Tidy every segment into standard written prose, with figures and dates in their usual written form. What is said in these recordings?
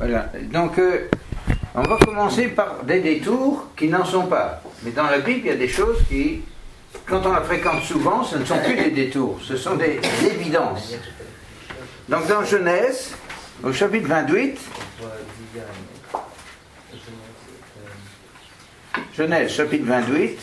Voilà, donc on va commencer par des détours qui n'en sont pas. Mais dans la Bible, il y a des choses qui, quand on la fréquente souvent, ce ne sont plus des détours, ce sont des évidences. Donc dans Genèse, au chapitre 28, Genèse, chapitre 28,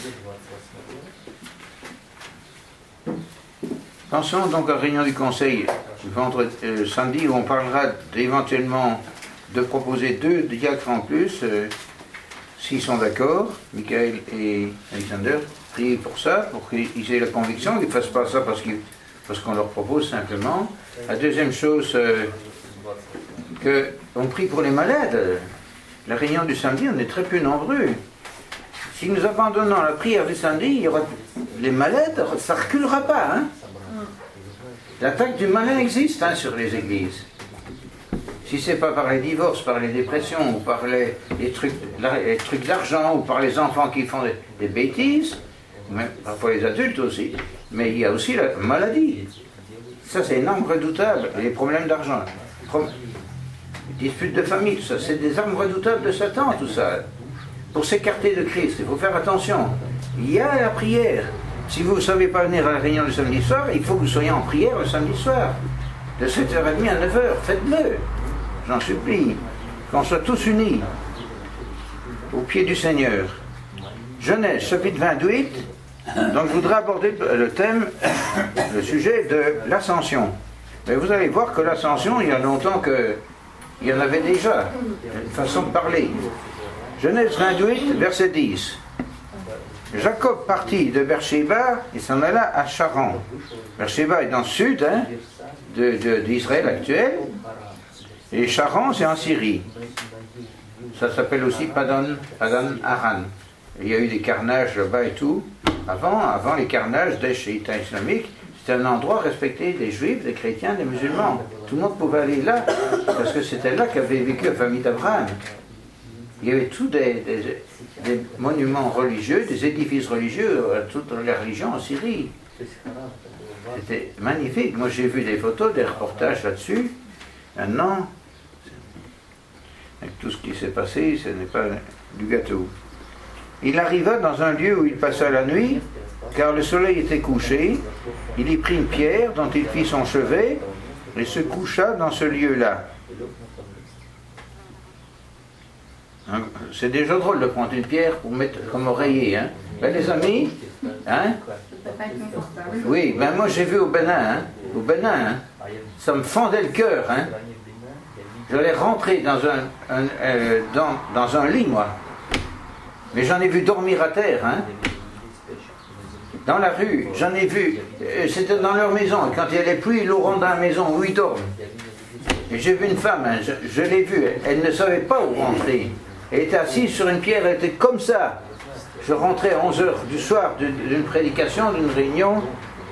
pensons donc à la réunion du conseil samedi où on parlera éventuellement de proposer 2 diacres en plus, s'ils sont d'accord, Michael et Alexander, priez pour ça, pour qu'ils aient la conviction, qu'ils ne fassent pas ça parce qu'on leur propose simplement. La deuxième chose, qu'on prie pour les malades. La réunion du samedi, on est très peu nombreux. Si nous abandonnons la prière du samedi, il y aura les malades, ça ne reculera pas. Hein? L'attaque du malin existe sur les églises. Si ce n'est pas par les divorces, par les dépressions, ou par les trucs d'argent, ou par les enfants qui font des bêtises, mais parfois les adultes aussi, mais il y a aussi la maladie. Ça, c'est une arme redoutable. Et les problèmes d'argent, les disputes de famille, tout ça, c'est des armes redoutables de Satan, tout ça. Pour s'écarter de Christ, il faut faire attention. Il y a la prière. Si vous ne savez pas venir à la réunion du samedi soir, il faut que vous soyez en prière le samedi soir. De 7h30 à 9h, faites-le. J'en supplie. Qu'on soit tous unis au pied du Seigneur. Genèse, chapitre 28. Donc je voudrais aborder le thème, le sujet de l'ascension. Mais vous allez voir que l'ascension, il y a longtemps qu'il y en avait déjà. Une façon de parler. Genèse 28, verset 10. Jacob partit de Beersheba et s'en alla à Charan. Beersheba est dans le sud d'Israël actuel. Et Charan, c'est en Syrie. Ça s'appelle aussi Padan Aram. Il y a eu des carnages là-bas et tout. Avant les carnages des États islamiques, c'était un endroit respecté des juifs, des chrétiens, des musulmans. Tout le monde pouvait aller là, parce que c'était là qu'avait vécu la famille d'Abraham. Il y avait tous des monuments religieux, des édifices religieux à toute la religion en Syrie. C'était magnifique. Moi j'ai vu des photos, des reportages là-dessus. Maintenant, avec tout ce qui s'est passé, ce n'est pas du gâteau. Il arriva dans un lieu où il passa la nuit, car le soleil était couché. Il y prit une pierre dont il fit son chevet et se coucha dans ce lieu-là. C'est déjà drôle de prendre une pierre pour mettre comme oreiller. Hein? Ben, les amis, hein? Oui, ben moi j'ai vu au Bénin, ça me fendait le cœur. Hein? J'allais rentrer dans un lit, moi. Mais j'en ai vu dormir à terre. Hein? Dans la rue, j'en ai vu. C'était dans leur maison. Quand il y a les pluies, ils l'auront dans la maison où ils dorment. Et j'ai vu une femme, hein, je l'ai vue, elle ne savait pas où rentrer. Elle était assise sur une pierre, elle était comme ça. Je rentrais à 11h du soir d'une prédication, d'une réunion.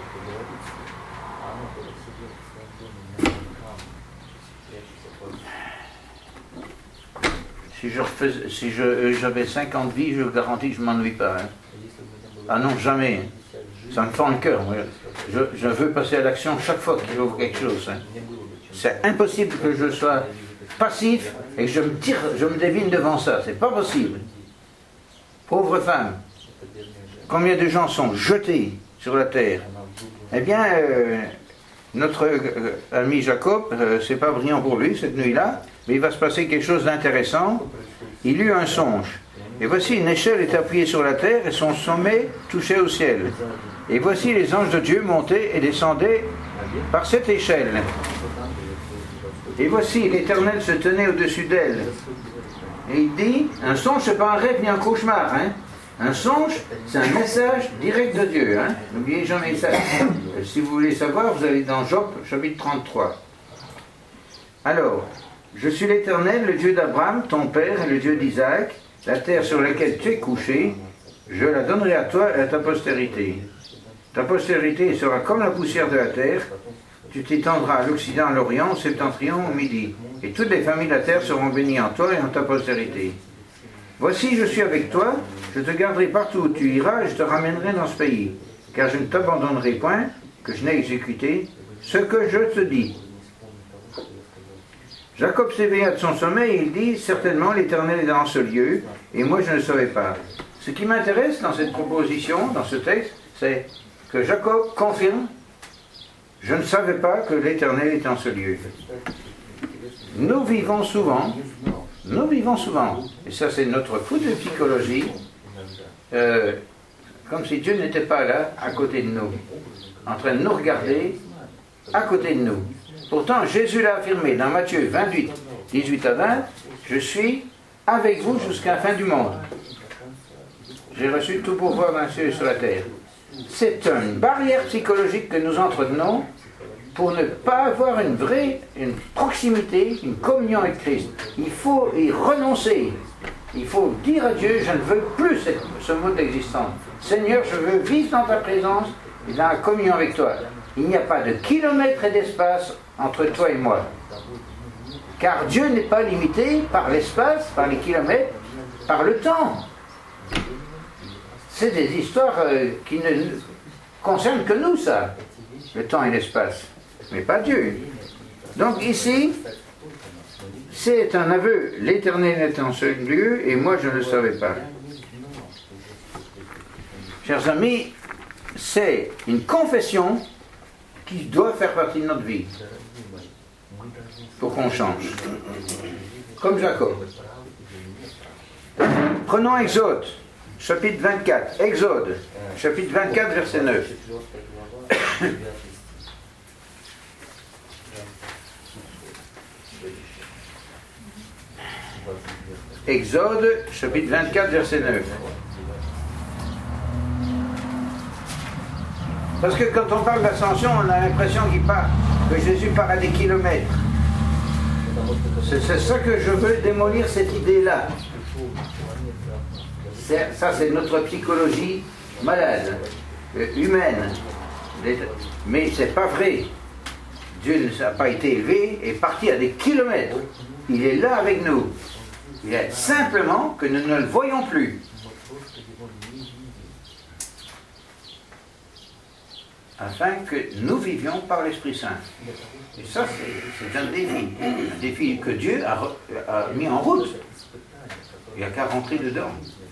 Si j'avais 50 vies, je vous garantis que je ne m'ennuie pas. Hein. Ah non, jamais. Ça me fend le cœur. Je veux passer à l'action chaque fois qu'il ouvre quelque chose. Hein. C'est impossible que je sois passif et que je me devine devant ça. C'est pas possible. Pauvre femme. Combien de gens sont jetés sur la terre? Eh bien, notre ami Jacob, c'est pas brillant pour lui cette nuit-là, mais il va se passer quelque chose d'intéressant. Il eut un songe. Et voici une échelle est appuyée sur la terre et son sommet touchait au ciel. Et voici les anges de Dieu montaient et descendaient par cette échelle. Et voici l'Éternel se tenait au-dessus d'elle. Et il dit, un songe, c'est pas un rêve ni un cauchemar. Hein? Un songe, c'est un message direct de Dieu. Hein? N'oubliez jamais ça. Si vous voulez savoir, vous allez dans Job, chapitre 33. Alors, je suis l'Éternel, le Dieu d'Abraham, ton père, et le Dieu d'Isaac. La terre sur laquelle tu es couché, je la donnerai à toi et à ta postérité. Ta postérité sera comme la poussière de la terre. Tu t'étendras à l'Occident, à l'Orient, au Septentrion, au Midi. Et toutes les familles de la terre seront bénies en toi et en ta postérité. Voici, je suis avec toi, je te garderai partout où tu iras et je te ramènerai dans ce pays. Car je ne t'abandonnerai point, que je n'ai exécuté ce que je te dis. Jacob s'éveilla de son sommeil et il dit, certainement l'Éternel est dans ce lieu, et moi je ne le savais pas. Ce qui m'intéresse dans cette proposition, dans ce texte, c'est que Jacob confirme, je ne savais pas que l'Éternel est en ce lieu. Nous vivons souvent, et ça c'est notre coup de psychologie, comme si Dieu n'était pas là, à côté de nous, en train de nous regarder, à côté de nous. Pourtant, Jésus l'a affirmé dans Matthieu 28, 18 à 20, « Je suis avec vous jusqu'à la fin du monde. J'ai reçu tout pouvoir dans le ciel et sur la terre. » C'est une barrière psychologique que nous entretenons pour ne pas avoir une proximité, une communion avec Christ. Il faut y renoncer. Il faut dire à Dieu, je ne veux plus ce mode d'existence. Seigneur, je veux vivre dans ta présence et dans la communion avec toi. Il n'y a pas de kilomètres et d'espace entre toi et moi. Car Dieu n'est pas limité par l'espace, par les kilomètres, par le temps. C'est des histoires qui ne concernent que nous, ça. Le temps et l'espace. Mais pas Dieu. Donc ici, c'est un aveu. L'Éternel est en ce lieu et moi je ne le savais pas. Chers amis, c'est une confession qui doit faire partie de notre vie. Pour qu'on change. Comme Jacob. Prenons Exode, chapitre 24. Exode, chapitre 24, verset 9. Exode, chapitre 24, verset 9. Parce que quand on parle d'ascension, on a l'impression que Jésus part à des kilomètres. C'est ça que je veux démolir, cette idée-là. Ça, c'est notre psychologie malade, humaine. Mais c'est pas vrai. Dieu n'a pas été élevé et parti à des kilomètres. Il est là avec nous. Il est simplement que nous ne le voyons plus. Afin que nous vivions par l'Esprit Saint. Et ça, c'est un défi que Dieu a mis en route. Il n'y a qu'à rentrer dedans.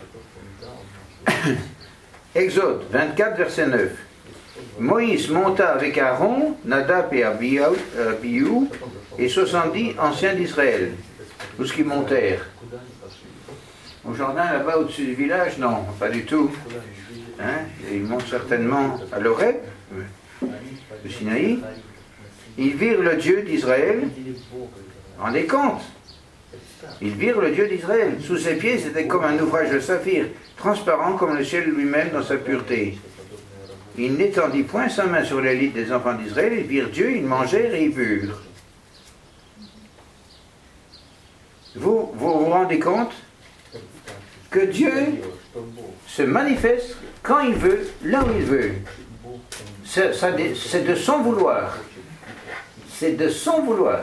Exode 24, verset 9. Moïse monta avec Aaron, Nadab et Abihu et 70 anciens d'Israël. Tous qui montèrent. Au jardin, là-bas, au-dessus du village, non, pas du tout. Hein? Ils montent certainement à l'Horeb, le Sinaï. Ils virent le Dieu d'Israël. Rendez compte. Ils virent le Dieu d'Israël. Sous ses pieds, c'était comme un ouvrage de saphir, transparent comme le ciel lui-même dans sa pureté. Il n'étendit point sa main sur l'élite des enfants d'Israël. Ils virent Dieu, ils mangèrent et ils burent. Vous vous rendez compte que Dieu se manifeste quand il veut, là où il veut. C'est de son vouloir. C'est de son vouloir.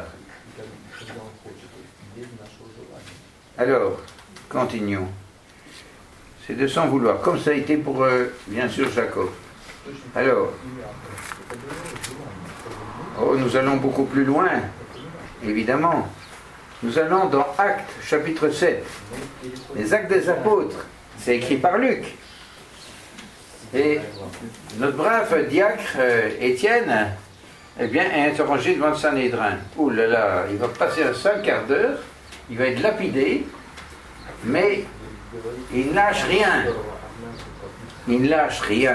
Alors, continuons. C'est de son vouloir, comme ça a été pour, bien sûr, Jacob. Alors, nous allons beaucoup plus loin, évidemment. Nous allons dans Actes, chapitre 7. Les Actes des Apôtres. C'est écrit par Luc. Et notre brave diacre, Étienne, eh bien, est interrogé devant le Sanhédrin. Ouh là là, il va passer un seul quart d'heure, il va être lapidé, mais il ne lâche rien. Il ne lâche rien.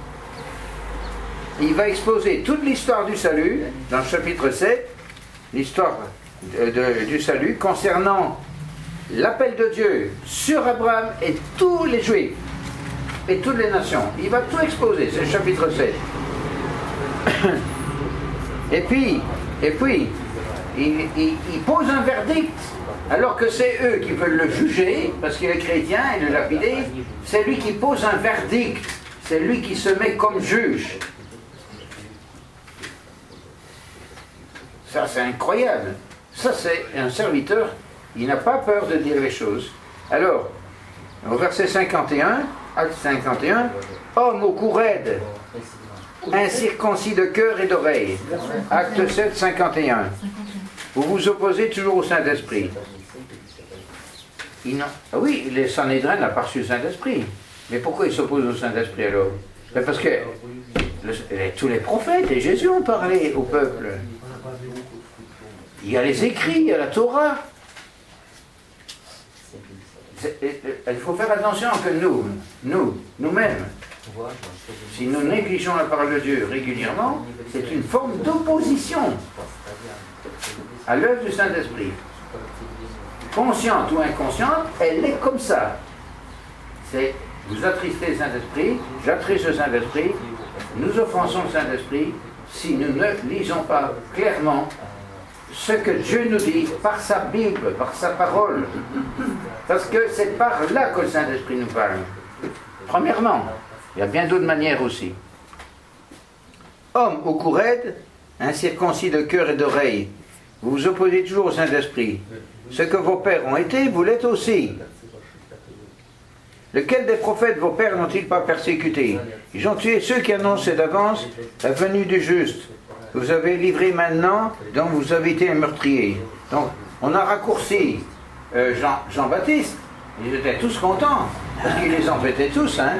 Il va exposer toute l'histoire du salut, dans le chapitre 7, l'histoire du salut concernant l'appel de Dieu sur Abraham et tous les Juifs et toutes les nations. Il va tout exposer, c'est le chapitre 7. Et puis il pose un verdict, alors que c'est eux qui veulent le juger, parce qu'il est chrétien et le lapider. C'est lui qui pose un verdict, c'est lui qui se met comme juge. Ça, c'est incroyable. Ça, c'est un serviteur, il n'a pas peur de dire les choses. Alors, au verset 51, acte 51, homme au cou raide, incirconcis de cœur et d'oreille. Acte 7, 51. vous vous opposez toujours au Saint-Esprit. Ah oui, les Sanhédrin n'ont pas reçu le Saint-Esprit. Mais pourquoi ils s'opposent au Saint-Esprit alors? Ben parce que tous les prophètes et Jésus ont parlé au peuple. Il y a les écrits, il y a la Torah. Il faut faire attention que nous-mêmes, si nous négligeons la parole de Dieu régulièrement, c'est une forme d'opposition à l'œuvre du Saint-Esprit. Consciente ou inconsciente, elle est comme ça. C'est vous attristez le Saint-Esprit, j'attriste le Saint-Esprit, nous offensons le Saint-Esprit si nous ne lisons pas clairement ce que Dieu nous dit par sa Bible, par sa parole. Parce que c'est par là que le Saint-Esprit nous parle. Premièrement, il y a bien d'autres manières aussi. Homme au cou raide, incirconcis de cœur et d'oreille, vous vous opposez toujours au Saint-Esprit. Ce que vos pères ont été, vous l'êtes aussi. Lequel des prophètes vos pères n'ont-ils pas persécuté? Ils ont tué ceux qui annonçaient d'avance la venue du juste. Vous avez livré maintenant, donc vous avez été un meurtrier. Donc, on a raccourci Jean-Baptiste. Ils étaient tous contents, parce qu'il les embêtait tous, hein.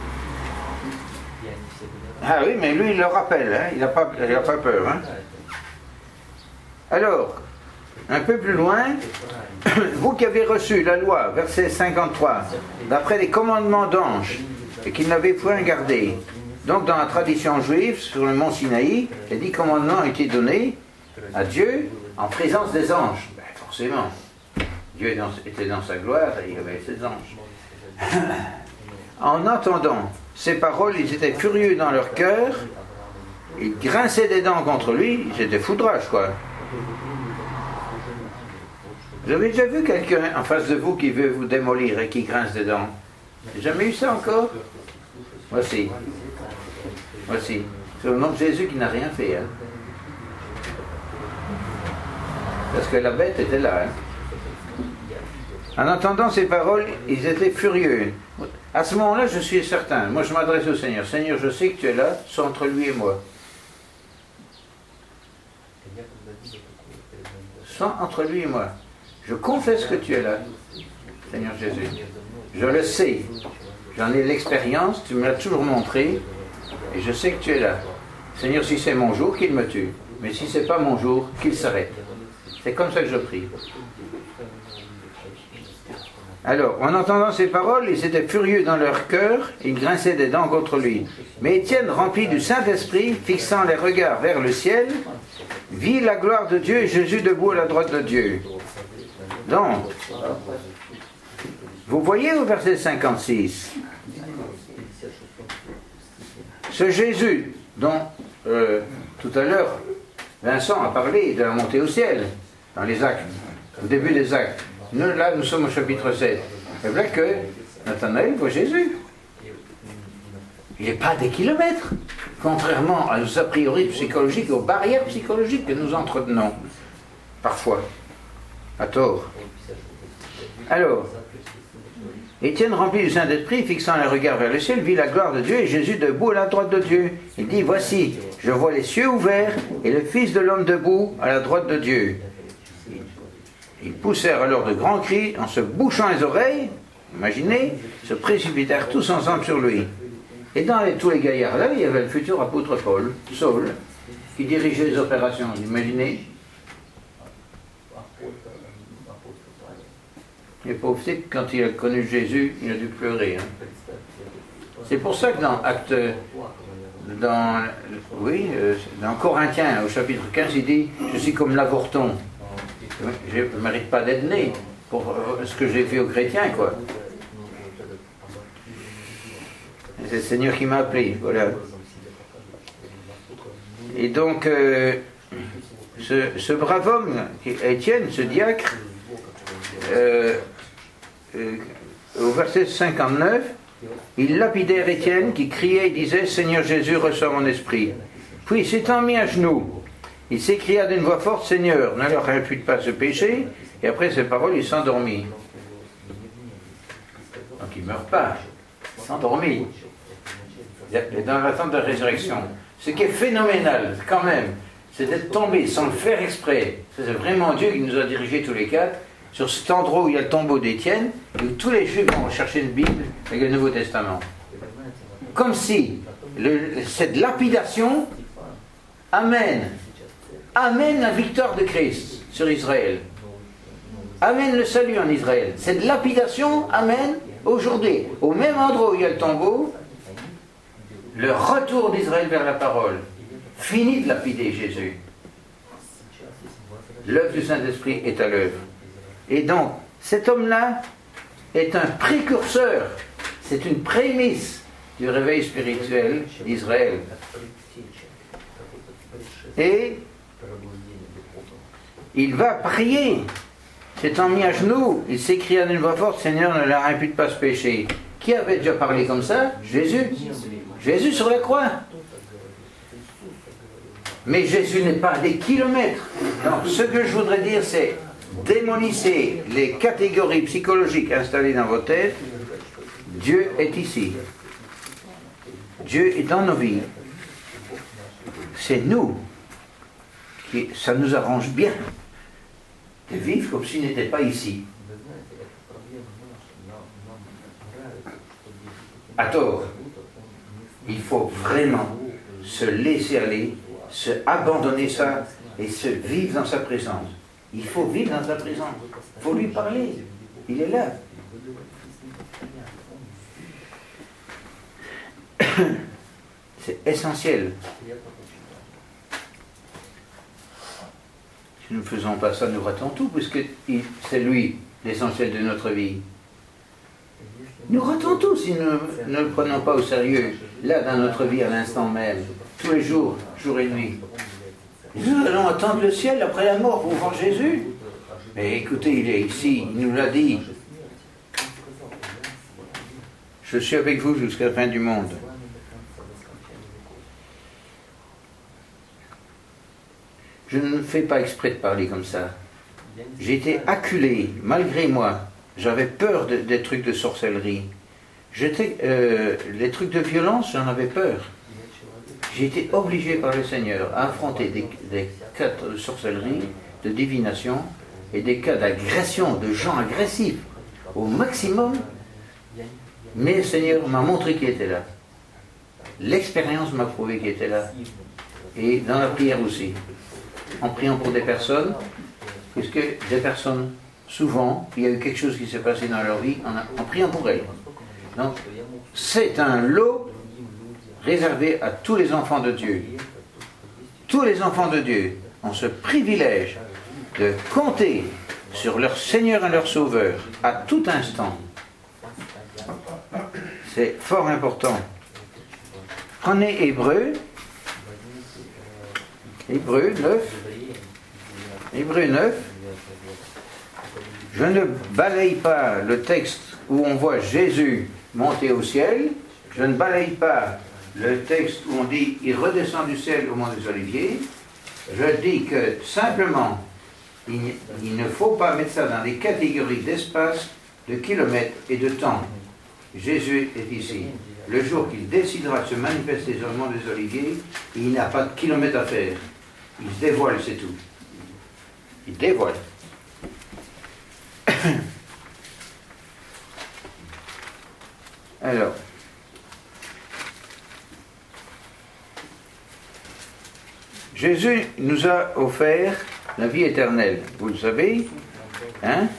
Ah oui, mais lui, il le rappelle, hein. Il n'a pas peur, hein. Alors, un peu plus loin, vous qui avez reçu la loi, verset 53, d'après les commandements d'anges, et qui n'avez point gardé. Donc dans la tradition juive, sur le mont Sinaï, les 10 commandements ont été donnés à Dieu en présence des anges. Ben, forcément, Dieu était dans sa gloire et il y avait ses anges. En entendant ces paroles, ils étaient furieux dans leur cœur, ils grinçaient des dents contre lui, c'était foudrage, quoi. Vous avez déjà vu quelqu'un en face de vous qui veut vous démolir et qui grince des dents? J'ai jamais eu ça encore? Voici. C'est le nom de Jésus qui n'a rien fait. Hein. Parce que la bête était là. Hein. En entendant ces paroles, ils étaient furieux. À ce moment-là, je suis certain. Moi, je m'adresse au Seigneur. Seigneur, je sais que tu es là, c'est entre lui et moi. Sans entre lui et moi. Je confesse que tu es là, Seigneur Jésus. Je le sais. J'en ai l'expérience, tu me l'as toujours montré, et je sais que tu es là. Seigneur, si c'est mon jour, qu'il me tue. Mais si ce n'est pas mon jour, qu'il s'arrête. C'est comme ça que je prie. Alors, en entendant ces paroles, ils étaient furieux dans leur cœur, et ils grinçaient des dents contre lui. Mais Étienne, rempli du Saint-Esprit, fixant les regards vers le ciel, vit la gloire de Dieu et Jésus debout à la droite de Dieu. Donc, vous voyez au verset 56, ce Jésus dont tout à l'heure Vincent a parlé de la montée au ciel, dans les actes, au début des actes. Nous sommes au chapitre 7. C'est vrai que Nathanaël voit Jésus. Il n'est pas à des kilomètres, contrairement à nos a priori psychologiques, aux barrières psychologiques que nous entretenons, parfois, à tort. Alors, Étienne, rempli du Saint-Esprit, fixant les regards vers le ciel, vit la gloire de Dieu et Jésus debout à la droite de Dieu. Il dit, voici, je vois les cieux ouverts et le Fils de l'homme debout à la droite de Dieu. Ils poussèrent alors de grands cris en se bouchant les oreilles, imaginez, se précipitèrent tous ensemble sur lui. Et dans tous les gaillards là, il y avait le futur apôtre Paul, Saul, qui dirigeait les opérations, imaginez. Le pauvre type, quand il a connu Jésus, il a dû pleurer. Hein. C'est pour ça que dans Corinthiens, au chapitre 15, il dit « Je suis comme l'avorton. Je ne mérite pas d'être né pour ce que j'ai fait aux chrétiens, quoi. » C'est le Seigneur qui m'a appelé, voilà. Et donc, ce brave homme, Étienne, ce diacre, au verset 59, il lapidait Étienne qui criait et disait « Seigneur Jésus, reçois mon esprit ». Puis, s'étant mis à genoux, il s'écria d'une voix forte « Seigneur, ne leur impute pas ce péché ». Et après ces paroles, il s'endormit. Donc il ne meurt pas, il s'endormit. Dans l'attente de la résurrection. Ce qui est phénoménal, quand même, c'est d'être tombé sans le faire exprès. C'est vraiment Dieu qui nous a dirigés tous les quatre sur cet endroit où il y a le tombeau d'Étienne, où tous les Juifs vont rechercher une Bible avec le Nouveau Testament. Comme si cette lapidation amène la victoire de Christ sur Israël. Amène le salut en Israël. Cette lapidation amène aujourd'hui, au même endroit où il y a le tombeau, le retour d'Israël vers la parole. Fini de lapider Jésus. L'œuvre du Saint-Esprit est à l'œuvre. Et donc, cet homme-là est un précurseur, c'est une prémisse du réveil spirituel d'Israël. Et il va prier. S'étant mis à genoux, il s'écria d'une voix forte, Seigneur, ne leur impute pas ce péché. Qui avait déjà parlé comme ça? Jésus. Jésus sur la croix. Mais Jésus n'est pas à des kilomètres. Donc, ce que je voudrais dire, c'est démolissez les catégories psychologiques installées dans vos têtes. Dieu est ici. Dieu est dans nos vies. C'est nous qui, ça nous arrange bien de vivre comme s'il n'était pas ici. À tort. Il faut vraiment se laisser aller, se abandonner ça et se vivre dans sa présence. Il faut vivre dans sa présence. Il faut lui parler. Il est là. C'est essentiel. Si nous ne faisons pas ça, nous ratons tout, puisque c'est lui l'essentiel de notre vie. Nous ratons tout si nous ne le prenons pas au sérieux, là dans notre vie à l'instant même, tous les jours, jour et nuit. Nous allons attendre le ciel après la mort pour voir Jésus. Mais écoutez, il est ici, il nous l'a dit. Je suis avec vous jusqu'à la fin du monde. Je ne fais pas exprès de parler comme ça. J'ai été acculé, malgré moi. J'avais peur des trucs de sorcellerie. Les trucs de violence, j'en avais peur. J'ai été obligé par le Seigneur à affronter des cas de sorcellerie, de divination et des cas d'agression, de gens agressifs au maximum. Mais le Seigneur m'a montré qu'il était là. L'expérience m'a prouvé qu'il était là. Et dans la prière aussi. En priant pour des personnes, puisque des personnes, souvent, il y a eu quelque chose qui s'est passé dans leur vie en priant pour elles. Donc, c'est un lot réservé à tous les enfants de Dieu. Tous les enfants de Dieu ont ce privilège de compter sur leur Seigneur et leur Sauveur à tout instant. C'est fort important. Prenez Hébreux 9. Je ne balaye pas le texte où on voit Jésus monter au ciel. Je ne balaye pas le texte où on dit il redescend du ciel au mont des Oliviers. Je dis que simplement, il ne faut pas mettre ça dans des catégories d'espace, de kilomètres et de temps. Jésus est ici. Le jour qu'il décidera de se manifester sur le mont des Oliviers, il n'a pas de kilomètres à faire. Il se dévoile, c'est tout. Il dévoile. Alors, Jésus nous a offert la vie éternelle, vous le savez, hein?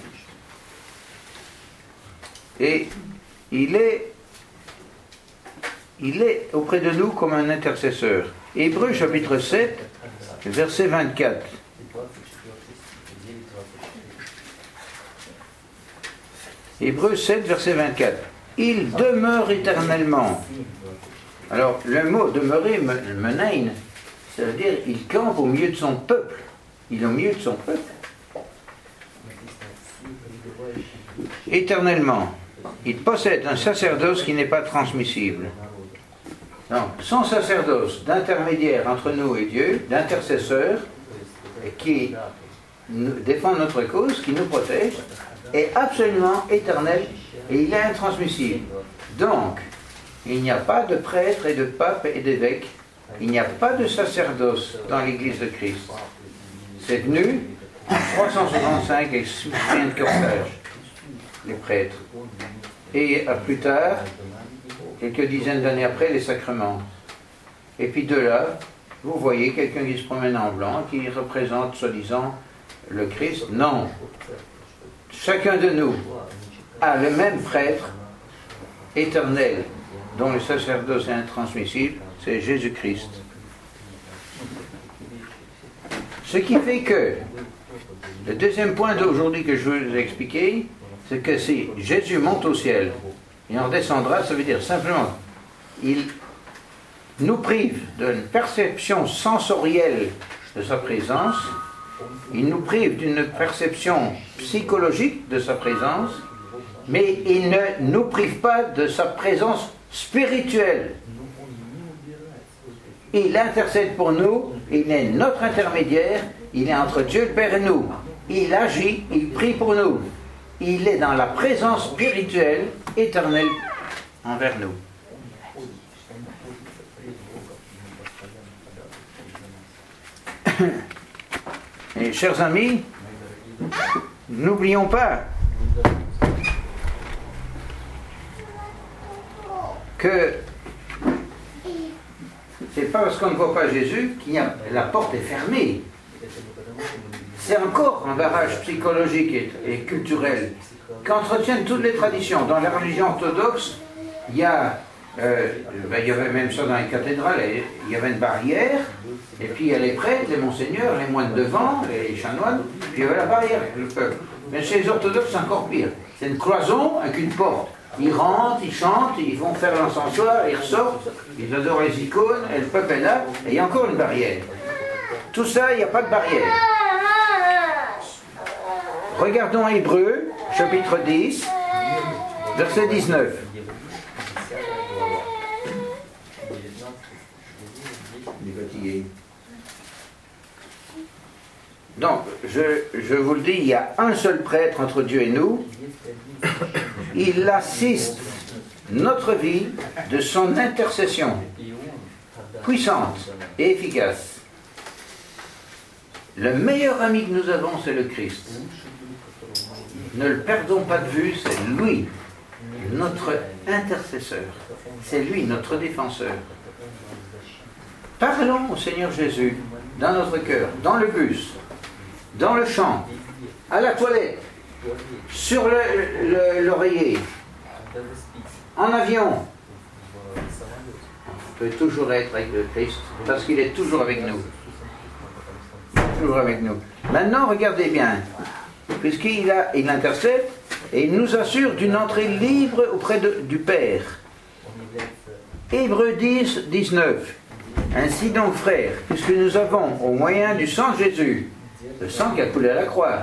Et il est auprès de nous comme un intercesseur. Hébreux chapitre 7, verset 24. Hébreux 7, verset 24. Il demeure éternellement. Alors, le mot demeurer, menain, ça veut dire il campe au milieu de son peuple. Il est au milieu de son peuple. Éternellement. Il possède un sacerdoce qui n'est pas transmissible. Donc, son sacerdoce d'intermédiaire entre nous et Dieu, d'intercesseur, qui défend notre cause, qui nous protège, est absolument éternel et il est intransmissible. Donc, il n'y a pas de prêtre et de pape et d'évêque il n'y a pas de sacerdoce dans l'Église de Christ. C'est venu en 365 avec Cyprien de Carthage, les prêtres. Et plus tard, quelques dizaines d'années après, les sacrements. Et puis de là, vous voyez quelqu'un qui se promène en blanc, qui représente soi-disant le Christ. Non. Chacun de nous a le même prêtre éternel, dont le sacerdoce est intransmissible, c'est Jésus-Christ. Ce qui fait que, le deuxième point d'aujourd'hui que je veux vous expliquer, c'est que si Jésus monte au ciel, il en redescendra, ça veut dire simplement, il nous prive d'une perception sensorielle de sa présence, il nous prive d'une perception psychologique de sa présence, mais il ne nous prive pas de sa présence spirituelle. Il intercède pour nous, il est notre intermédiaire, il est entre Dieu le Père et nous. Il agit, il prie pour nous. Il est dans la présence spirituelle, éternelle, envers nous. Et chers amis, n'oublions pas que c'est pas parce qu'on ne voit pas Jésus qu'il y a, la porte est fermée. C'est encore un barrage psychologique et culturel qu'entretiennent toutes les traditions. Dans la religion orthodoxe, il y avait même ça dans les cathédrales, il y avait une barrière, et puis il y a les prêtres, les monseigneurs, les moines devant, les chanoines, puis il y avait la barrière avec le peuple. Mais chez les orthodoxes, c'est encore pire. C'est une cloison avec une porte. Ils rentrent, ils chantent, ils vont faire l'encensoir, ils ressortent, ils adorent les icônes, et le peuple est là, et il y a encore une barrière. Tout ça, il n'y a pas de barrière. Regardons Hébreux, chapitre 10, verset 19. Il est fatigué. Donc, je vous le dis, il y a un seul prêtre entre Dieu et nous. Il assiste notre vie de son intercession, puissante et efficace. Le meilleur ami que nous avons, c'est le Christ. Ne le perdons pas de vue, c'est lui, notre intercesseur. C'est lui, notre défenseur. Parlons au Seigneur Jésus, dans notre cœur, dans le bus, dans le champ, à la toilette, sur l'oreiller, en avion. On peut toujours être avec le Christ, parce qu'il est toujours avec nous. Toujours avec nous. Maintenant, regardez bien, puisqu'il intercède, et il nous assure d'une entrée libre auprès du Père. Hébreux 10, 19. Ainsi donc, frères, puisque nous avons, au moyen du sang de Jésus, le sang qui a coulé à la croix,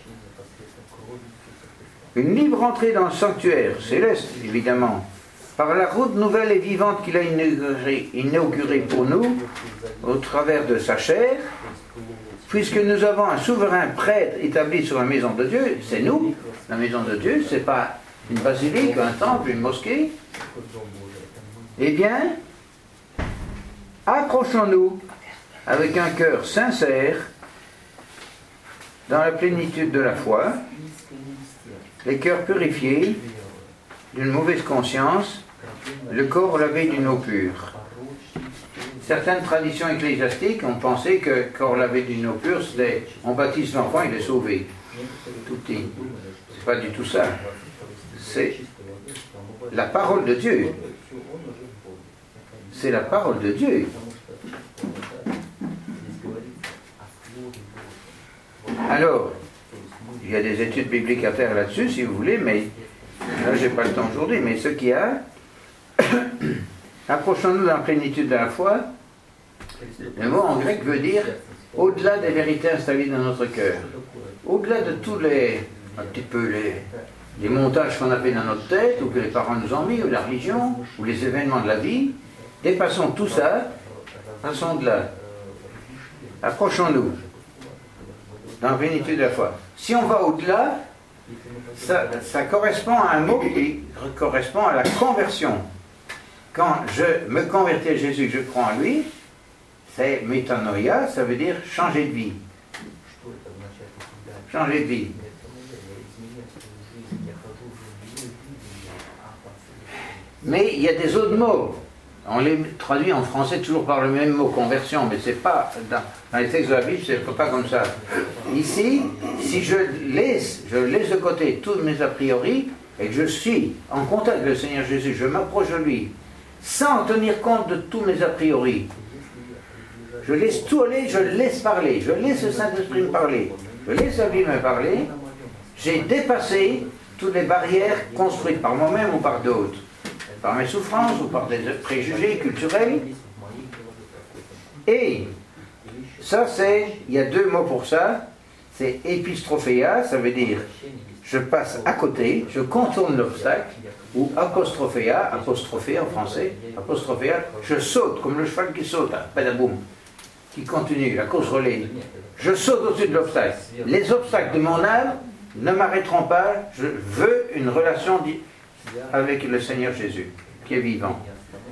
une libre entrée dans le sanctuaire céleste, évidemment, par la route nouvelle et vivante qu'il a inaugurée pour nous, au travers de sa chair, puisque nous avons un souverain prêtre établi sur la maison de Dieu, c'est nous, la maison de Dieu, c'est pas une basilique, un temple, une mosquée. Eh bien, approchons-nous avec un cœur sincère, dans la plénitude de la foi, les cœurs purifiés d'une mauvaise conscience, le corps lavé d'une eau pure. Certaines traditions ecclésiastiques ont pensé que corps lavé d'une eau pure, c'était on baptise l'enfant, il est sauvé. Tout petit. C'est pas du tout ça. C'est la parole de Dieu. C'est la parole de Dieu. Alors, il y a des études bibliques à faire là-dessus, si vous voulez, mais là, j'ai pas le temps aujourd'hui. Mais ce qu'il y a, approchons-nous dans la plénitude de la foi. Le mot en grec veut dire au-delà des vérités installées dans notre cœur, au-delà de tous les montages qu'on a fait dans notre tête, ou que les parents nous ont mis, ou la religion, ou les événements de la vie. Dépassons tout ça, passons de là. Approchons-nous dans la plénitude de la foi. Si on va au-delà, ça correspond à un mot qui correspond à la conversion. Quand je me convertis à Jésus, je crois en lui, C'est métanoïa, ça veut dire changer de vie. Changer de vie. Mais il y a des autres mots. On les traduit en français toujours par le même mot, conversion, mais c'est pas, dans les textes de la Bible, c'est pas comme ça. Ici, si je laisse de côté tous mes a priori, et que je suis en contact avec le Seigneur Jésus, je m'approche de lui, sans tenir compte de tous mes a priori, je laisse tout aller, je laisse parler, je laisse le Saint-Esprit me parler, je laisse la Bible me parler, j'ai dépassé toutes les barrières construites par moi-même ou par d'autres. Par mes souffrances ou par des préjugés culturels. Et ça, il y a deux mots pour ça. C'est epistrophéa, ça veut dire je passe à côté, je contourne l'obstacle, ou apostrophéa, apostrophé en français, apostrophéa, je saute comme le cheval qui saute, padaboum, qui continue, la course relais. Je saute au-dessus de l'obstacle. Les obstacles de mon âme ne m'arrêteront pas, je veux une relation avec le Seigneur Jésus, qui est vivant.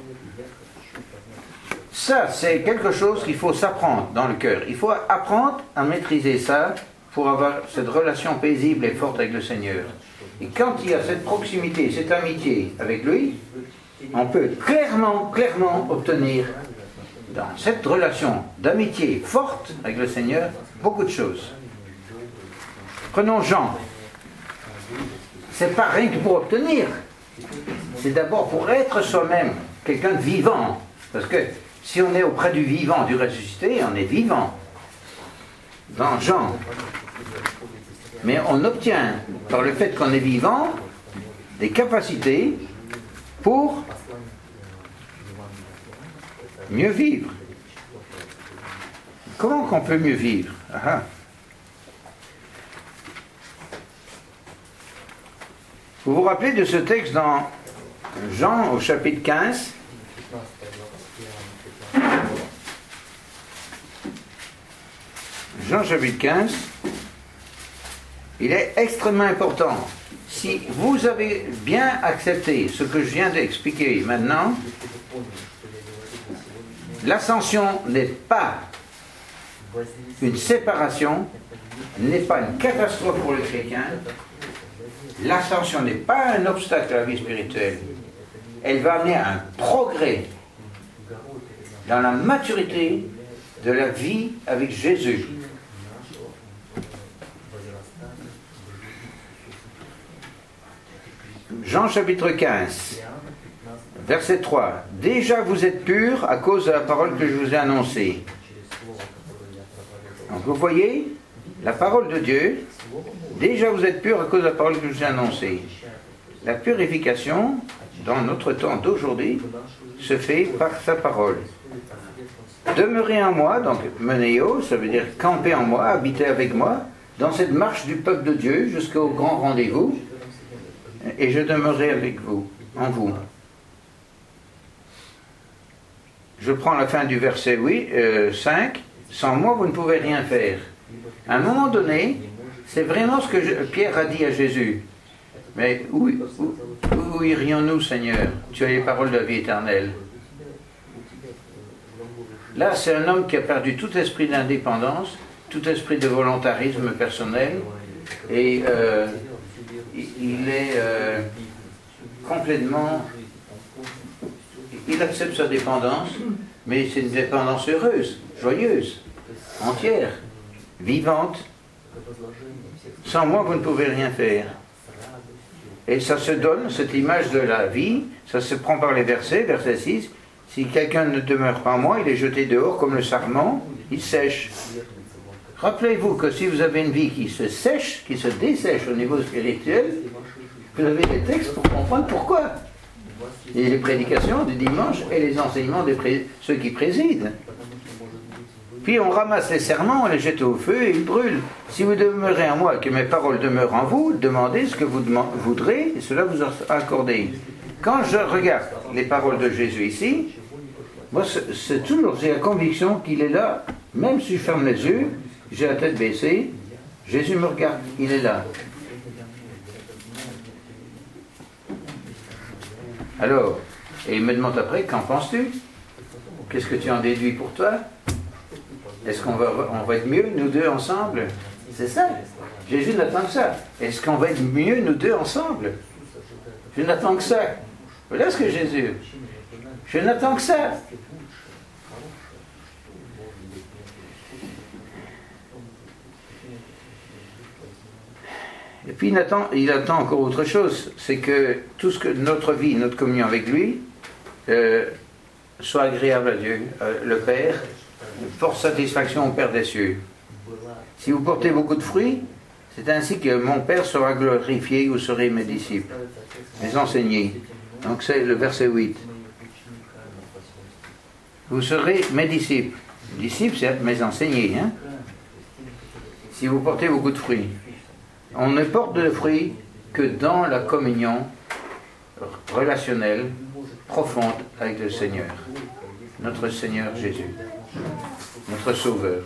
Ça, c'est quelque chose qu'il faut s'apprendre dans le cœur. Il faut apprendre à maîtriser ça pour avoir cette relation paisible et forte avec le Seigneur. Et quand il y a cette proximité, cette amitié avec lui, on peut clairement obtenir dans cette relation d'amitié forte avec le Seigneur beaucoup de choses. Prenons Jean. C'est pas rien que pour obtenir. C'est d'abord pour être soi-même, quelqu'un de vivant. Parce que si on est auprès du vivant, du ressuscité, on est vivant. Dans Jean. Mais on obtient, par le fait qu'on est vivant, des capacités pour mieux vivre. Comment qu'on peut mieux vivre? Vous vous rappelez de ce texte dans Jean au chapitre 15? Jean chapitre 15, il est extrêmement important. Si vous avez bien accepté ce que je viens d'expliquer maintenant, l'ascension n'est pas une séparation, n'est pas une catastrophe pour le chrétien. L'ascension n'est pas un obstacle à la vie spirituelle. Elle va amener à un progrès dans la maturité de la vie avec Jésus. Jean chapitre 15, verset 3. Déjà vous êtes purs à cause de la parole que je vous ai annoncée. Donc vous voyez, la parole de Dieu, déjà vous êtes purs à cause de la parole que je vous ai annoncée. La purification, dans notre temps d'aujourd'hui, se fait par sa parole. Demeurez en moi, donc meneo, ça veut dire camper en moi, habiter avec moi, dans cette marche du peuple de Dieu jusqu'au grand rendez-vous, et je demeurerai avec vous, en vous. Je prends la fin du verset 5. Sans moi, vous ne pouvez rien faire. À un moment donné, c'est vraiment ce que Pierre a dit à Jésus. Mais où irions-nous, Seigneur? Tu as les paroles de la vie éternelle. Là, c'est un homme qui a perdu tout esprit d'indépendance, tout esprit de volontarisme personnel, et il est complètement... Il accepte sa dépendance, mais c'est une dépendance heureuse, joyeuse, entière, vivante. Sans moi, vous ne pouvez rien faire. Et ça se donne, cette image de la vie, ça se prend par les versets, verset 6. Si quelqu'un ne demeure pas en moi, il est jeté dehors comme le sarment, il sèche. Rappelez-vous que si vous avez une vie qui se sèche, qui se dessèche au niveau spirituel, vous avez des textes pour comprendre pourquoi. Et les prédications du dimanche et les enseignements de ceux qui président. Puis on ramasse les serments, on les jette au feu et ils brûlent. Si vous demeurez en moi et que mes paroles demeurent en vous, demandez ce que vous voudrez et cela vous sera accordé. Quand je regarde les paroles de Jésus ici, moi c'est toujours, j'ai la conviction qu'il est là, même si je ferme les yeux, j'ai la tête baissée, Jésus me regarde, il est là. Alors, et il me demande après, qu'en penses-tu? Qu'est-ce que tu en déduis pour toi? Est-ce qu'on va être mieux, nous deux ensemble? C'est ça. Jésus n'attend que ça. Est-ce qu'on va être mieux, nous deux ensemble? Je n'attends que ça. Voilà ce que Jésus. Je n'attends que ça. Et puis il attend encore autre chose, c'est que tout ce que notre vie, notre communion avec lui, soit agréable à Dieu, le Père, porte satisfaction au Père des cieux. Si vous portez beaucoup de fruits, c'est ainsi que mon Père sera glorifié, vous serez mes disciples, mes enseignés. Donc c'est le verset 8. Vous serez mes disciples. Disciples, c'est mes enseignés. Hein? Si vous portez beaucoup de fruits. On ne porte de fruits que dans la communion relationnelle, profonde avec le Seigneur. Notre Seigneur Jésus. Notre Sauveur.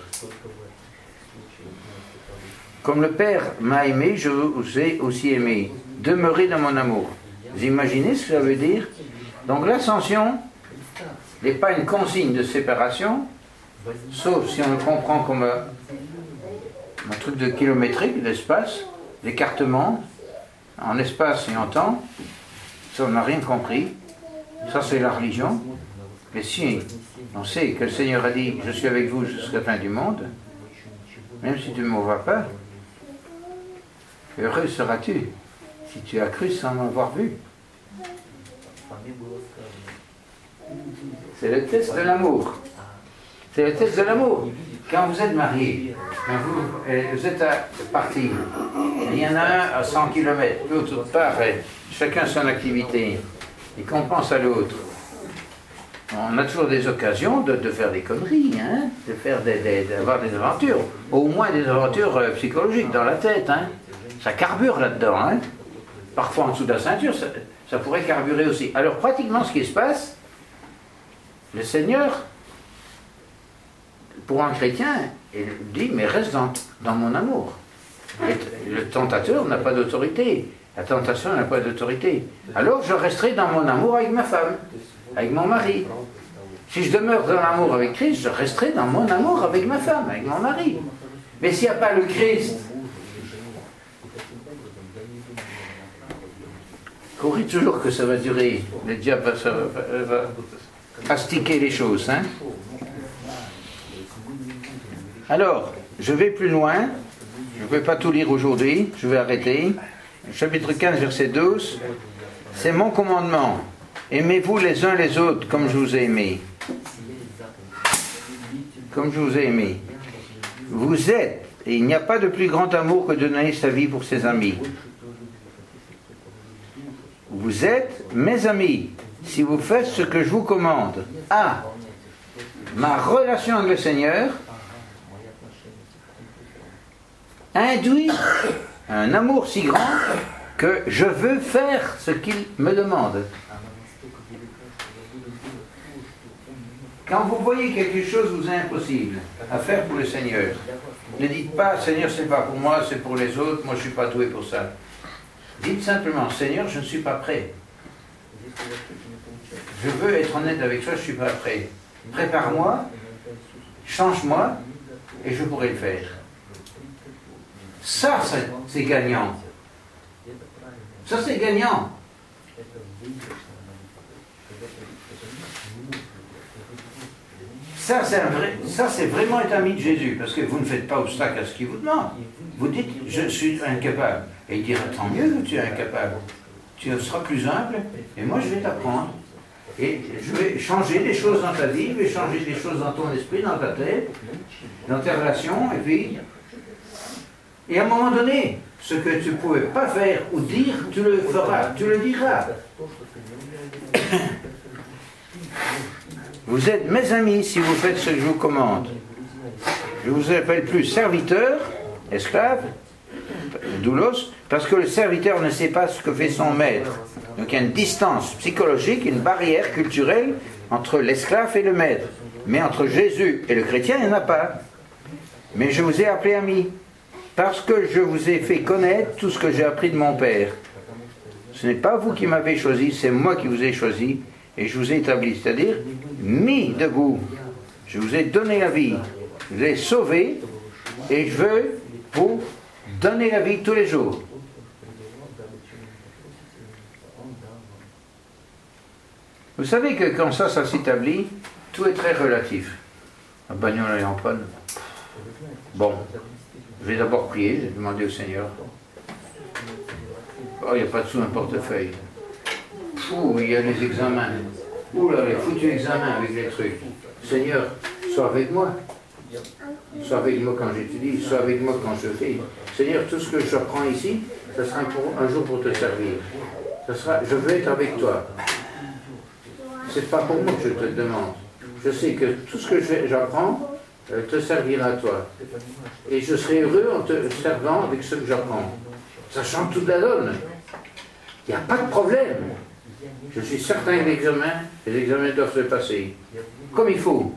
Comme le Père m'a aimé, je vous ai aussi aimé. Demeurez dans mon amour. Vous imaginez ce que ça veut dire? Donc l'ascension n'est pas une consigne de séparation, sauf si on le comprend comme un truc de kilométrique, d'espace, d'écartement, en espace et en temps. Ça, on n'a rien compris. Ça, c'est la religion. Mais si on sait que le Seigneur a dit « Je suis avec vous jusqu'à la fin du monde », même si tu ne m'en vas pas, heureux seras-tu si tu as cru sans m'avoir vu. C'est le test de l'amour. C'est le test de l'amour. Quand vous êtes marié, quand vous êtes parti, il y en a un à 100 km, l'autre part, chacun son activité, et qu'on pense à l'autre. On a toujours des occasions de faire des conneries, hein, d'avoir des aventures, au moins des aventures psychologiques dans la tête. Hein. Ça carbure là-dedans. Hein. Parfois en dessous de la ceinture, ça pourrait carburer aussi. Alors pratiquement ce qui se passe, le Seigneur, pour un chrétien, il dit, mais reste dans mon amour. Et le tentateur n'a pas d'autorité. La tentation n'a pas d'autorité. Alors je resterai dans mon amour avec ma femme, avec mon mari. Si je demeure dans l'amour avec Christ, je resterai dans mon amour avec ma femme, avec mon mari. Mais s'il n'y a pas le Christ, courez toujours que ça va durer. Le diable va astiquer les choses. Hein? Alors, je vais plus loin. Je ne vais pas tout lire aujourd'hui. Je vais arrêter. Chapitre 15, verset 12. C'est mon commandement. Aimez-vous les uns les autres comme je vous ai aimé. Comme je vous ai aimé. Vous êtes, et il n'y a pas de plus grand amour que de donner sa vie pour ses amis. Vous êtes mes amis si vous faites ce que je vous commande. Ah, ma relation avec le Seigneur induit un amour si grand que je veux faire ce qu'il me demande. Quand vous voyez quelque chose vous est impossible à faire pour le Seigneur, ne dites pas « Seigneur, c'est pas pour moi, c'est pour les autres, moi je ne suis pas doué pour ça ». Dites simplement « Seigneur, je ne suis pas prêt. Je veux être honnête avec toi, je ne suis pas prêt. Prépare-moi, change-moi, et je pourrai le faire. » Ça, c'est gagnant. Ça, c'est gagnant. Ça, c'est vraiment être ami de Jésus, parce que vous ne faites pas obstacle à ce qu'il vous demande. Vous dites, je suis incapable. Et il dira, tant mieux que tu es incapable. Tu seras plus humble, et moi je vais t'apprendre. Et je vais changer des choses dans ta vie, je vais changer des choses dans ton esprit, dans ta tête, dans tes relations, et puis... Et à un moment donné, ce que tu ne pouvais pas faire ou dire, tu le feras, tu le diras. Vous êtes mes amis si vous faites ce que je vous commande. Je ne vous appelle plus serviteur, esclave, doulos, parce que le serviteur ne sait pas ce que fait son maître. Donc il y a une distance psychologique, une barrière culturelle entre l'esclave et le maître. Mais entre Jésus et le chrétien, il n'y en a pas. Mais je vous ai appelé amis, parce que je vous ai fait connaître tout ce que j'ai appris de mon Père. Ce n'est pas vous qui m'avez choisi, c'est moi qui vous ai choisi, et je vous ai établi, c'est-à-dire mis debout. Je vous ai donné la vie. Je vous ai sauvé et je veux vous donner la vie tous les jours. Vous savez que quand ça s'établit, tout est très relatif. Un bagnole est en panne. Bon, je vais d'abord prier, j'ai demandé au Seigneur. Oh, il n'y a pas de sous un portefeuille. Ouh, il y a les examens. Ouh là, les foutus examens avec les trucs. Seigneur, sois avec moi. Sois avec moi quand j'étudie, sois avec moi quand je fais. Seigneur, tout ce que je prends ici, ça sera un jour pour te servir. Je veux être avec toi. C'est pas pour moi que je te demande. Je sais que tout ce que j'apprends te servira à toi. Et je serai heureux en te servant avec ce que j'apprends. Ça change toute la donne. Il n'y a pas de problème. Je suis certain que les examens doivent se passer comme il faut.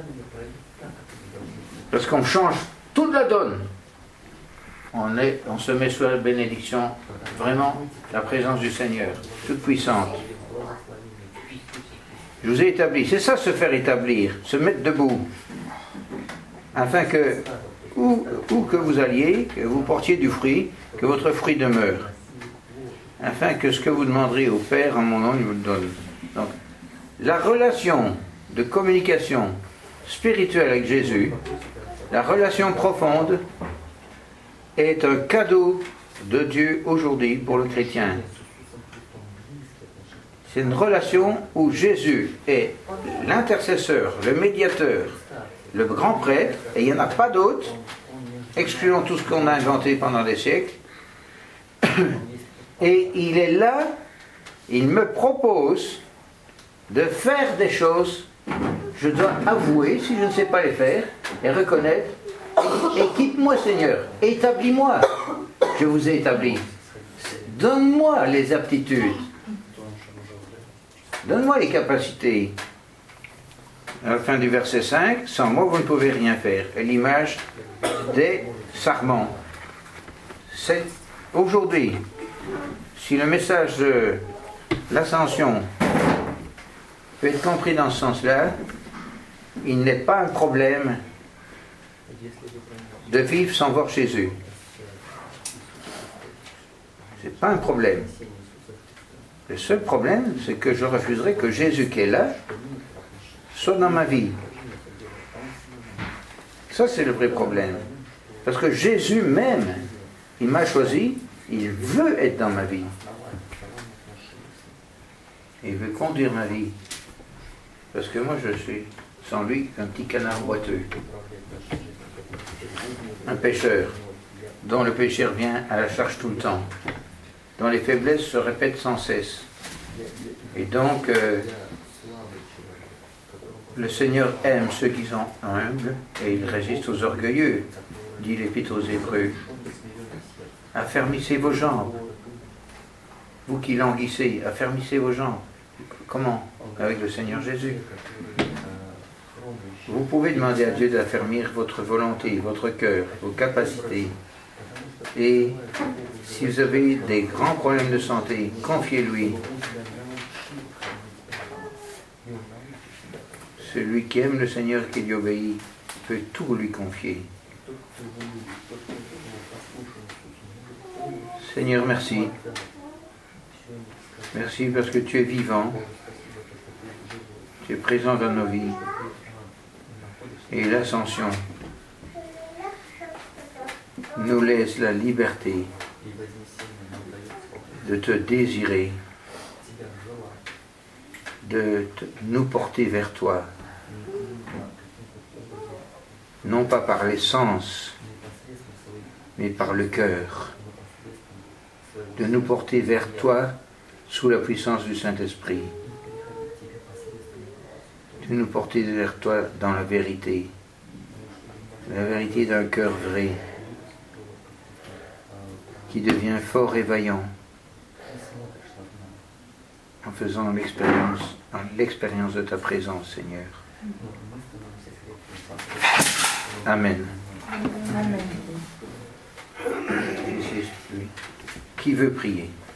Parce qu'on change toute la donne. On se met sous la bénédiction, vraiment, la présence du Seigneur, toute puissante. Je vous ai établi. C'est ça, se faire établir, se mettre debout. Afin que, où que vous alliez, que vous portiez du fruit, que votre fruit demeure. Afin que ce que vous demanderez au Père en mon nom, il vous le donne. Donc, la relation de communication spirituelle avec Jésus, la relation profonde, est un cadeau de Dieu aujourd'hui pour le chrétien. C'est une relation où Jésus est l'intercesseur, le médiateur, le grand prêtre, et il n'y en a pas d'autre, excluant tout ce qu'on a inventé pendant des siècles. Et il est là, il me propose de faire des choses, je dois avouer, si je ne sais pas les faire, et reconnaître, équipe-moi Seigneur, établis-moi, je vous ai établi, donne-moi les aptitudes, donne-moi les capacités. À la fin du verset 5, sans moi vous ne pouvez rien faire, et l'image des sarments. C'est aujourd'hui, si le message de l'ascension peut être compris dans ce sens-là, il n'est pas un problème de vivre sans voir Jésus. C'est pas un problème. Le seul problème, c'est que je refuserai que Jésus qui est là soit dans ma vie. Ça, c'est le vrai problème. Parce que Jésus même, il m'a choisi, il veut être dans ma vie. Il veut conduire ma vie. Parce que moi, je suis, sans lui, un petit canard boiteux. Un pécheur, dont le péché revient à la charge tout le temps, dont les faiblesses se répètent sans cesse. Et donc, le Seigneur aime ceux qui sont humbles et il résiste aux orgueilleux, dit l'Épître aux Hébreux. Affermissez vos jambes. Vous qui languissez, affermissez vos jambes. Comment? Avec le Seigneur Jésus. Vous pouvez demander à Dieu d'affermir votre volonté, votre cœur, vos capacités. Et si vous avez des grands problèmes de santé, confiez-lui. Celui qui aime le Seigneur, qui lui obéit, peut tout lui confier. Seigneur, merci. Merci parce que tu es vivant. Tu es présent dans nos vies. Et l'ascension nous laisse la liberté de te désirer, de nous porter vers toi, non pas par les sens, mais par le cœur, de nous porter vers toi sous la puissance du Saint-Esprit, de nous porter vers toi dans la vérité d'un cœur vrai, qui devient fort et vaillant, en faisant l'expérience de ta présence, Seigneur. Amen. Amen. Qui veut prier?